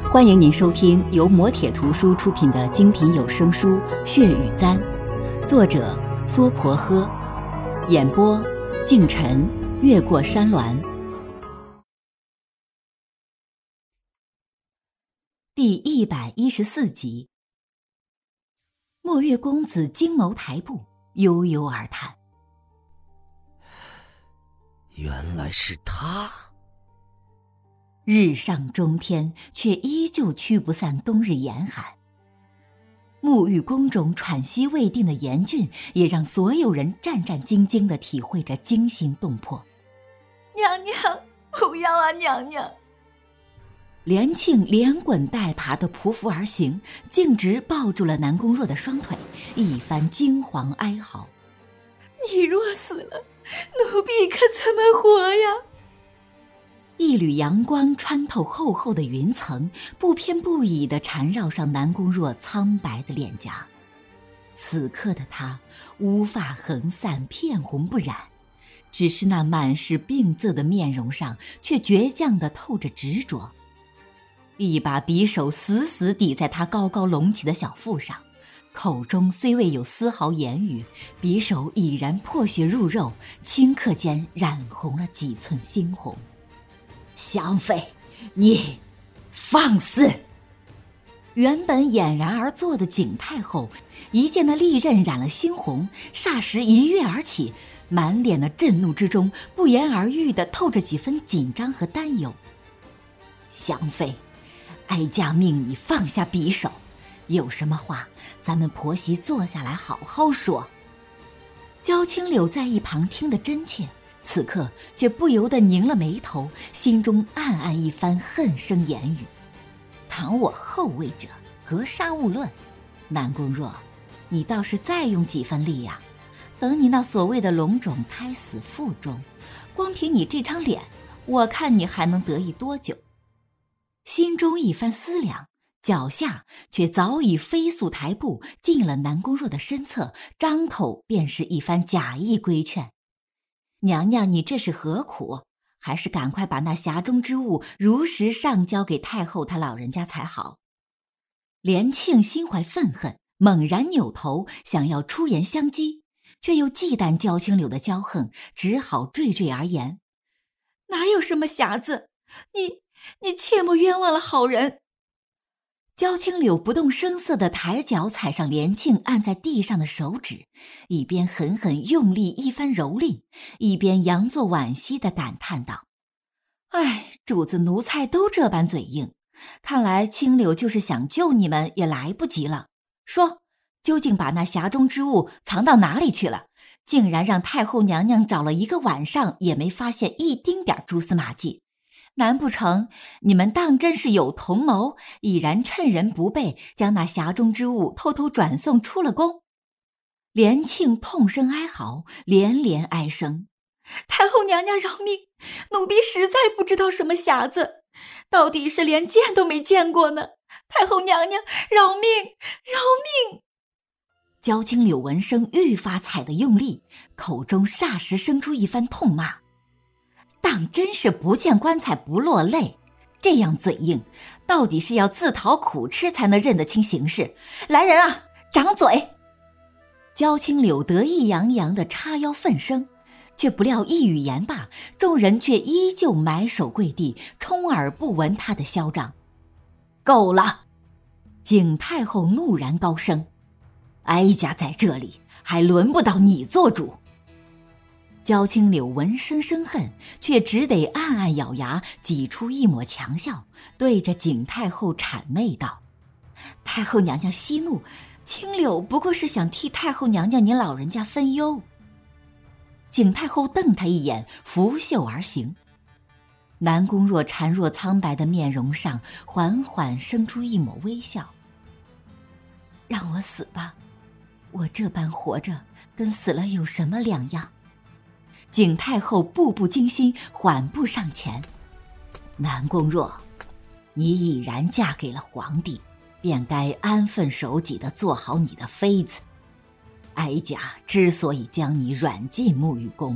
欢迎您收听由磨铁图书出品的精品有声书《血与簪》，作者苏婆诃，演播敬晨，越过山峦。第114集。墨月公子惊眸抬步，悠悠而叹： 原来是他。 日上中天，却依旧驱不散冬日严寒。沐浴宫中喘息未定的严峻，也让所有人战战兢兢地体会着惊心动魄。 娘娘，不要啊，娘娘！ 连庆连滚带爬地匍匐而行，径直抱住了南宫若的双腿，一番惊惶哀嚎： 你若死了，奴婢可怎么活呀？ 一缕阳光穿透厚厚的云层，不偏不倚地缠绕上南宫若苍白的脸颊。此刻的她乌发横散，片红不染，只是那满是病色的面容上却倔强地透着执着。一把匕首死死抵在她高高隆起的小腹上，口中虽未有丝毫言语，匕首已然破血入肉，顷刻间染红了几寸猩红。 香妃，你放肆！ 原本俨然而坐的景太后，一见那利刃染了猩红，霎时一跃而起，满脸的震怒之中，不言而喻地透着几分紧张和担忧。 香妃，哀家命你放下匕首，有什么话咱们婆媳坐下来好好说。 焦青柳在一旁听得真切，此刻却不由得拧了眉头，心中暗暗一番恨声言语： 倘我后位者，格杀勿论。南宫若，你倒是再用几分力呀！等你那所谓的龙种胎死腹中，光凭你这张脸，我看你还能得意多久？ 心中一番思量，脚下却早已飞速抬步进了南宫若的身侧，张口便是一番假意规劝： 娘娘，你这是何苦？还是赶快把那匣中之物如实上交给太后她老人家才好。 连庆心怀愤恨，猛然扭头想要出言相讥，却又忌惮焦青柳的骄横，只好惴惴而言： 哪有什么匣子？你切莫冤枉了好人。 焦青柳不动声色地抬脚踩上连庆按在地上的手指，一边狠狠用力一番蹂躏，一边佯作惋惜地感叹道：哎，主子奴才都这般嘴硬，看来青柳就是想救你们也来不及了。说，究竟把那匣中之物藏到哪里去了？竟然让太后娘娘找了一个晚上也没发现一丁点蛛丝马迹。难不成你们当真是有同谋，已然趁人不备，将那匣中之物偷偷转送出了宫？连庆痛声哀嚎，连连哀声： 太后娘娘饶命，奴婢实在不知道什么匣子，到底是连见都没见过呢。太后娘娘饶命，饶命！ 焦青柳闻声愈发踩得用力，口中霎时生出一番痛骂：当真是不见棺材不落泪，这样嘴硬，到底是要自讨苦吃才能认得清形势。来人啊，掌嘴！焦青柳得意洋洋地叉腰奋声，却不料一语言罢，众人却依旧埋首跪地，充耳不闻他的嚣张。够了！景太后怒然高声：哀家在这里，还轮不到你做主。焦青柳闻声生恨，却只得暗暗咬牙，挤出一抹强笑，对着景太后谄媚道：太后娘娘息怒，青柳不过是想替太后娘娘您老人家分忧。景太后瞪他一眼，拂袖而行。南宫若孱弱苍白的面容上缓缓生出一抹微笑：让我死吧，我这般活着跟死了有什么两样？景太后步步惊心，缓步上前：南宫若，你已然嫁给了皇帝，便该安分守己地做好你的妃子。哀家之所以将你软禁沐浴宫，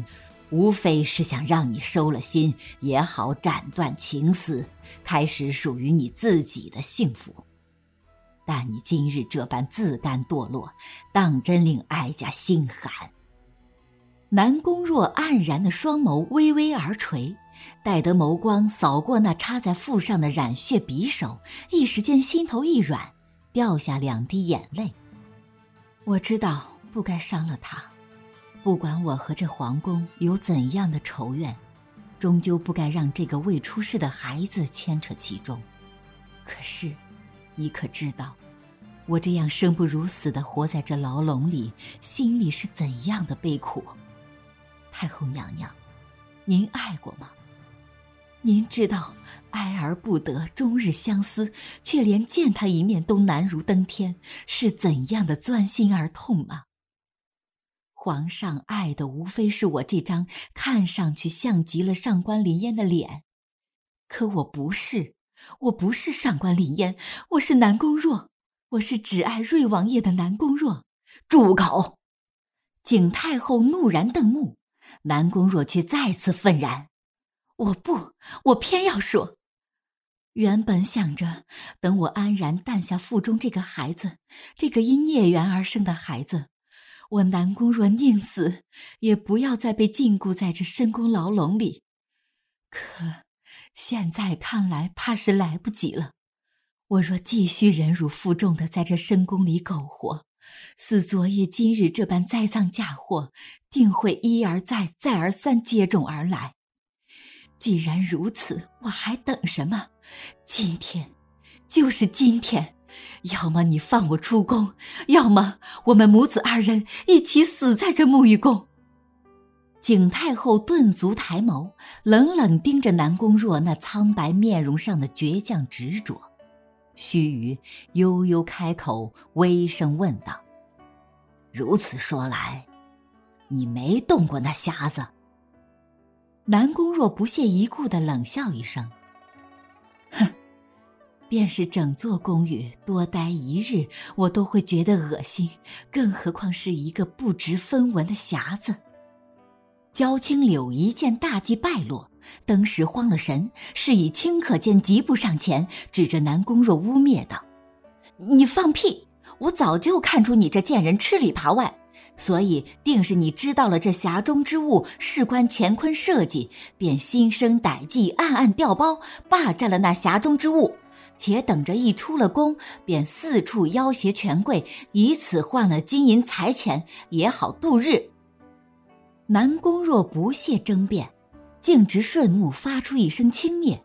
无非是想让你收了心，也好斩断情丝，开始属于你自己的幸福。但你今日这般自甘堕落，当真令哀家心寒。”南宫若黯然的双眸微微而垂，待得眸光扫过那插在腹上的染血匕首，一时间心头一软，掉下2滴眼泪。我知道不该伤了他，不管我和这皇宫有怎样的仇怨，终究不该让这个未出世的孩子牵扯其中。可是你可知道，我这样生不如死地活在这牢笼里，心里是怎样的悲苦？太后娘娘，您爱过吗？您知道爱而不得，终日相思，却连见他一面都难如登天，是怎样的钻心而痛吗？皇上爱的无非是我这张看上去像极了上官林烟的脸，可我不是上官林烟，我是南宫若，我是只爱瑞王爷的南宫若。 住口！ 景太后怒然瞪目，南宫若却再次愤然：“我偏要说。原本想着等我安然诞下腹中这个孩子，这个因孽缘而生的孩子，我南宫若宁死也不要再被禁锢在这深宫牢笼里。可现在看来怕是来不及了。我若继续忍辱负重地在这深宫里苟活，似昨夜今日这般栽赃嫁祸，定会一而再再而三接踵而来。既然如此，我还等什么？今天，就是今天，要么你放我出宫，要么我们母子2人一起死在这沐浴宫。”景太后顿足抬眸，冷冷盯着南宫若那苍白面容上的倔强执着，须臾悠悠开口，微声问道：“ 如此说来，你没动过那匣子？” 南宫若不屑一顾地冷笑一声：“哼，便是整座宫宇多待1日，我都会觉得恶心，更何况是一个不值分文的匣子。”焦青柳一见大计败落，登时慌了神，是以顷刻间疾步上前，指着南宫若污蔑道：“你放屁！我早就看出你这贱人吃里扒外，所以定是你知道了这匣中之物事关乾坤社稷，便心生歹计，暗暗调包，霸占了那匣中之物，且等着一出了宫，便四处要挟权贵，以此换了金银财钱，也好度日。”南宫若不屑争辩，径直顺目发出一声轻蔑：“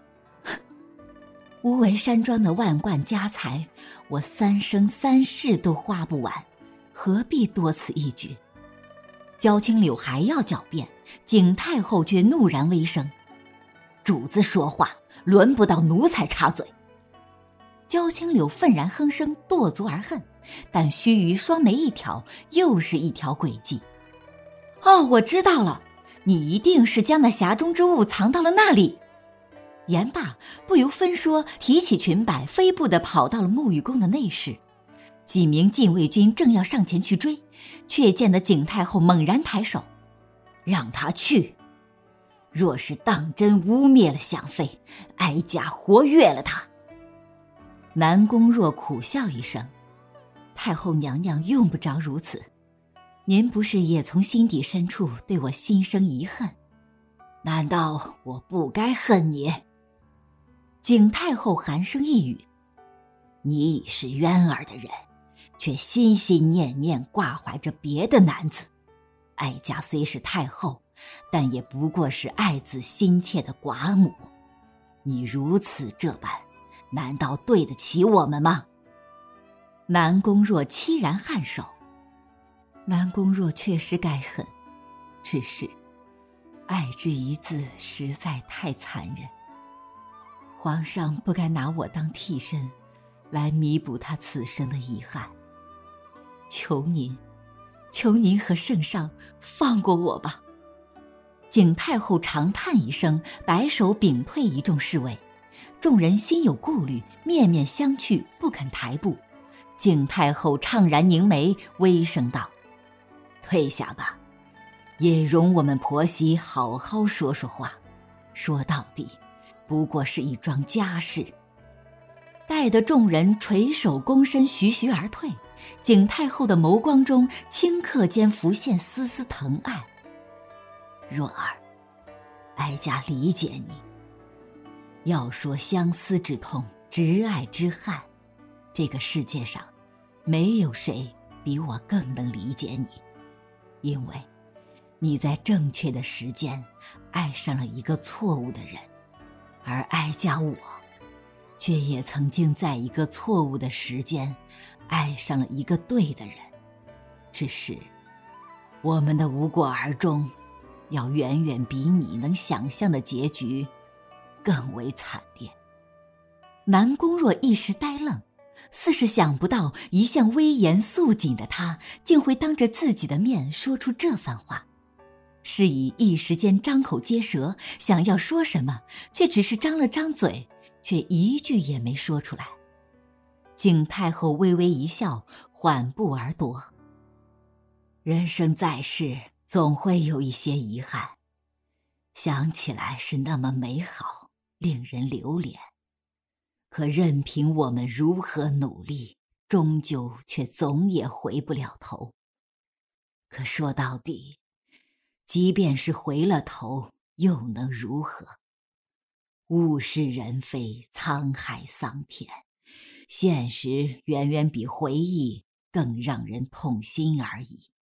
无为山庄的万贯家财，我3生3世都花不完，何必多此一举？”焦青柳还要狡辩，景太后却怒然微声：“ 主子说话，轮不到奴才插嘴。” 焦青柳愤然哼声，跺足而恨，但须臾双眉一挑，又是一条诡计：“哦，我知道了，你一定是将那匣中之物藏到了那里。”言罢，不由分说，提起裙摆，飞步地跑到了沐浴宫的内室。几名禁卫军正要上前去追，却见得景太后猛然抬手：“ 让他去！若是当真污蔑了想妃，哀家活跃了他。” 南宫若苦笑一声：“太后娘娘用不着如此，您不是也从心底深处对我心生疑恨？ 难道我不该恨你？” 景太后寒声一语：“ 你已是渊儿的人，却心心念念挂怀着别的男子。哀家虽是太后，但也不过是爱子心切的寡母。你如此这般，难道对得起我们吗？” 南宫若凄然颔首：“南宫若确实该恨，只是爱之一字实在太残忍。皇上不该拿我当替身，来弥补他此生的遗憾。求您和圣上放过我吧。”景太后长叹一声，摆手屏退一众侍卫。众人心有顾虑，面面相觑，不肯抬步。景太后怅然凝眉，微声道：“ 退下吧， 也容我们婆媳好好说说话。说到底，不过是一桩家事。待得众人垂手躬身，徐徐而退，景太后的眸光中顷刻间浮现丝丝疼爱。若儿，哀家理解你。要说相思之痛，执爱之憾，这个世界上没有谁比我更能理解你，因为你在正确的时间爱上了一个错误的人，而哀家我却也曾经在一个错误的时间爱上了一个对的人，只是我们的无果而终要远远比你能想象的结局更为惨烈。南宫若一时呆愣，似是想不到一向威严肃谨的他竟会当着自己的面说出这番话，是以一时间张口结舌，想要说什么，却只是张了张嘴，却一句也没说出来。景太后微微一笑，缓步而踱。人生在世，总会有一些遗憾，想起来是那么美好，令人留恋。可任凭我们如何努力，终究却总也回不了头。可说到底，即便是回了头，又能如何？物是人非，沧海桑田，现实远远比回忆更让人痛心而已。